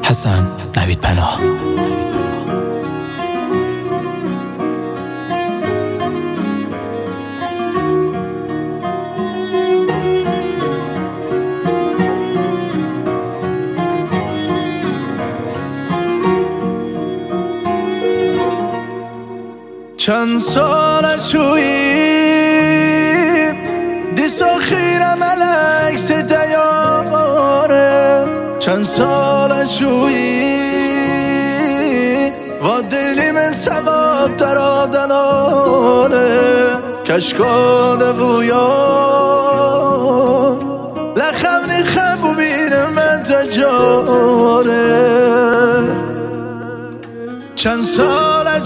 حسن نوید پناه. چند سال چوییم دیست و خیرم الکس دیاره، چند سال چوییم و دلی من سواب در آدنانه کشکاده بویان لخم نخم ببینه من تجاره. چند سال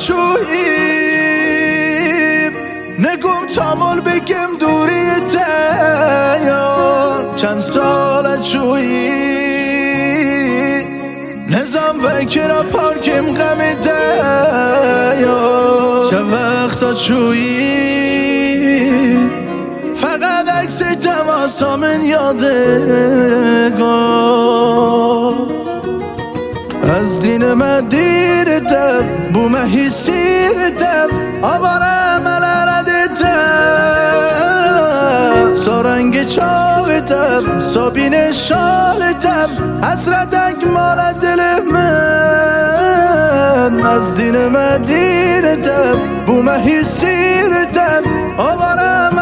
چوییم نگم تامل بگم دوری دیار، چند سال چوییم نظام بکر پارکم غم دیار. چه وقتا چوییم فقط عکس تماسامن یادگار. از دین مدیرتم بومه حسیرتم آوارم الردتم سارنگ چاوتم سابین شالتم حسرتک مال دل من. از دین مدیرتم بومه حسیرتم آوارم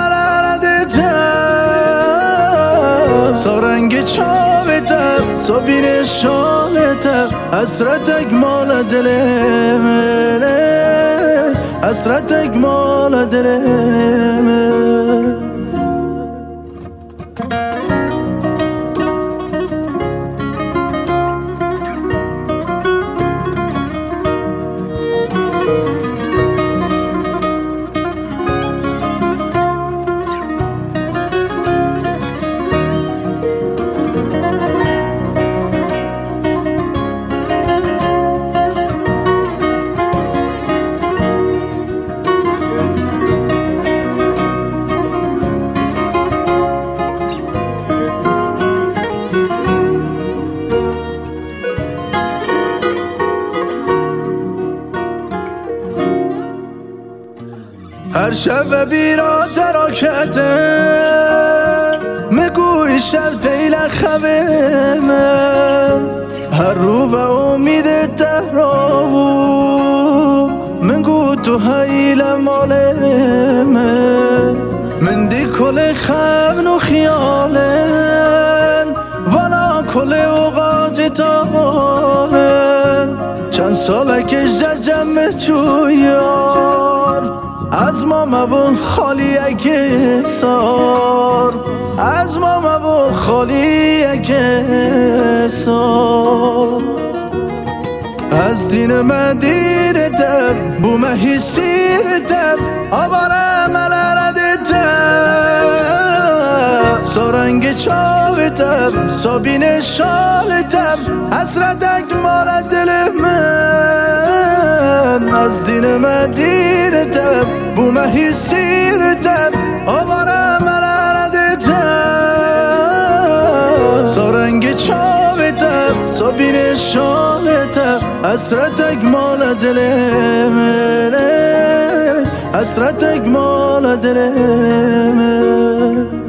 الردتم سارنگ چاوتم سابین شالتم حسرتک مال دل من، حسرتک مال دل من. هر شب بیرا تراکته مگوی شب تیل خبمه هر رو و امید تهراو مگو تو حیل مالمه من دی کل خبن و خیالن والا کل اوقات تالن. چند ساله که جمع چویار از ما مبون خالی اگه سار، از ما مبون خالی اگه سار. از دین مدیرتم بومه حسیرتم آوارم الردتم سارنگ چاوتم سابین شالتم حسرتک مال دل من. از دین مدیرتم بومه حسیرتم آوارم الردتم سارنگ چاوتم سابین شالتم حسرتک مال دل من، حسرتک مال دل من.